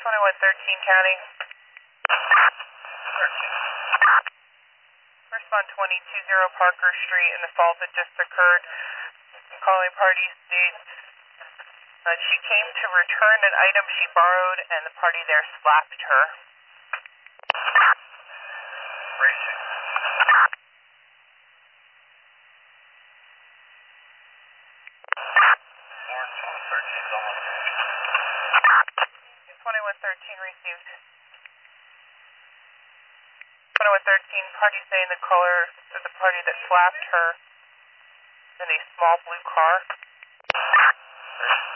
2113 County. 13. Respond 2020 Parker Street in the fault that just occurred. Calling party states she came to return an item she borrowed and the party there slapped her. Racing. Lawrence 2113 is almost finished. 2113 received. 2113 party saying the caller to the party that slapped her in a small blue car. Racing.